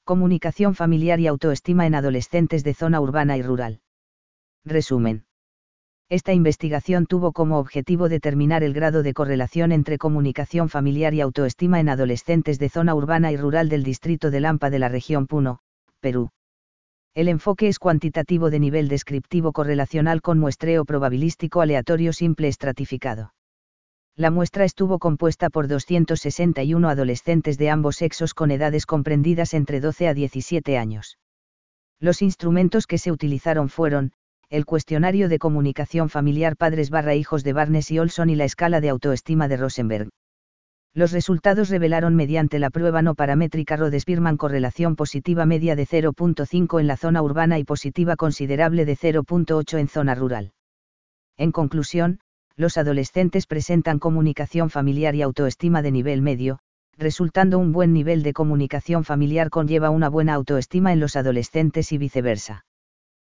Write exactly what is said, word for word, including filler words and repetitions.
Comunicación familiar y autoestima en adolescentes de zona urbana y rural. Resumen. Esta investigación tuvo como objetivo determinar el grado de correlación entre comunicación familiar y autoestima en adolescentes de zona urbana y rural del distrito de Lampa de la región Puno, Perú. El enfoque es cuantitativo de nivel descriptivo correlacional con muestreo probabilístico aleatorio simple estratificado. La muestra estuvo compuesta por doscientos sesenta y uno adolescentes de ambos sexos con edades comprendidas entre doce a diecisiete años. Los instrumentos que se utilizaron fueron, el cuestionario de comunicación familiar padres barra hijos de Barnes y Olson y la escala de autoestima de Rosenberg. Los resultados revelaron mediante la prueba no paramétrica Rhodes-Bierman correlación positiva media de cero punto cinco en la zona urbana y positiva considerable de cero punto ocho en zona rural. En conclusión, los adolescentes presentan comunicación familiar y autoestima de nivel medio, resultando un buen nivel de comunicación familiar conlleva una buena autoestima en los adolescentes y viceversa.